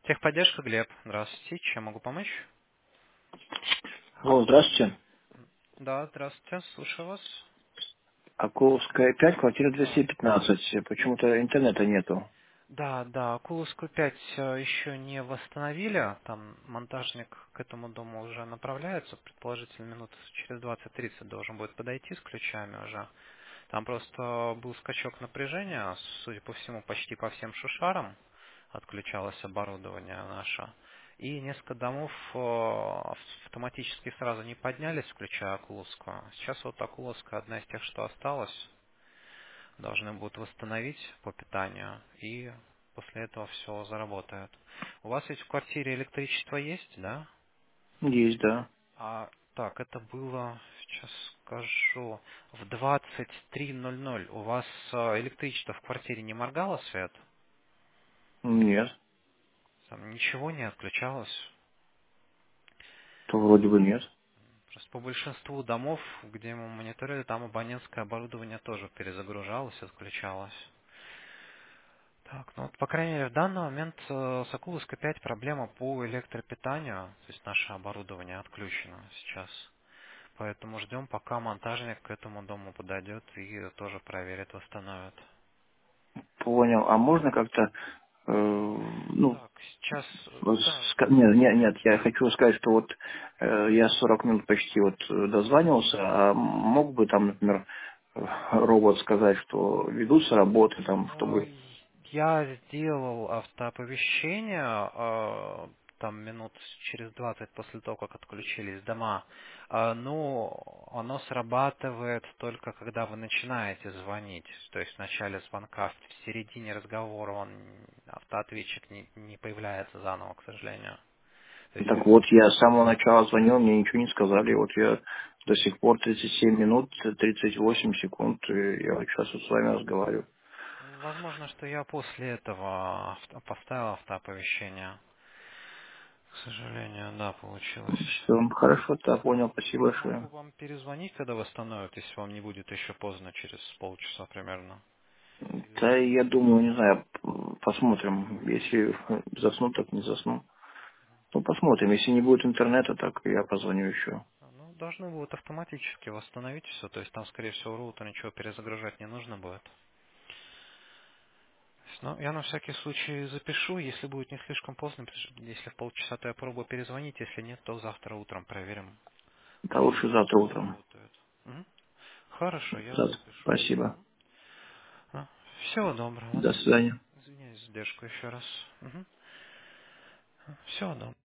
Техподдержка, Глеб. Здравствуйте. Чем могу помочь? Алло, здравствуйте. Да, здравствуйте. Слушаю вас. Акуловская 5, квартира Да. 215. Почему-то интернета нету. Да, Акуловскую 5 еще не восстановили. Там монтажник к этому дому уже направляется. Предположительно, минут через 20-30 должен будет подойти с ключами уже. Там просто был скачок напряжения, судя по всему, почти по всем шушарам отключалось оборудование наше. И несколько домов автоматически сразу не поднялись, включая Акуловскую. Сейчас вот Акуловская одна из тех, что осталась, должны будут восстановить по питанию, и после этого все заработает. У вас ведь в квартире электричество есть, да? Есть, да. Так, это было, сейчас скажу, в 23:00. У вас электричество в квартире не моргало свет? Нет, Там ничего не отключалось? то вроде бы нет. Просто по большинству домов, где мы мониторили, там абонентское оборудование тоже перезагружалось, отключалось. Так, ну вот, по крайней мере, в данный момент с Акуловской 5 проблема по электропитанию, то есть наше оборудование отключено сейчас. Поэтому ждем, пока монтажник к этому дому подойдет и тоже проверит, восстановит. Понял. А можно как-то, ну, Так, сейчас, да, нет, нет, нет, я хочу сказать, что вот я 40 минут почти вот дозванивался, а мог бы там, например, робот сказать, что ведутся работы там, чтобы... я сделал автооповещение, там минут через 20 после того, как отключились дома. Но оно срабатывает только когда вы начинаете звонить. То есть в начале звонка, в середине разговора автоответчик не появляется заново, к сожалению. То есть Так вот, я с самого начала звонил, мне ничего не сказали, вот я до сих пор 37 минут, 38 секунд, и я вот сейчас вот с вами разговариваю. возможно, что я после этого поставил автооповещение. К сожалению, да, получилось. Все, хорошо, да, понял, спасибо Могу большое. вам перезвонить, когда восстановят, если вам не будет еще поздно, через полчаса примерно. Да, Или... я думаю, не знаю, посмотрим. Если засну, так не засну. Ну, посмотрим. Если не будет интернета, так я позвоню еще. Ну, должны будут автоматически восстановить все, то есть там, скорее всего, роутер ничего перезагружать не нужно будет. Ну, я на всякий случай запишу, если будет не слишком поздно, если в полчаса, то я пробую перезвонить, если нет, то завтра утром проверим, Да, лучше насколько завтра все утром. работает. Мгм. Хорошо, я Завтра. запишу. Спасибо. Всего доброго. До свидания. Извиняюсь за задержку еще раз. Всего доброго.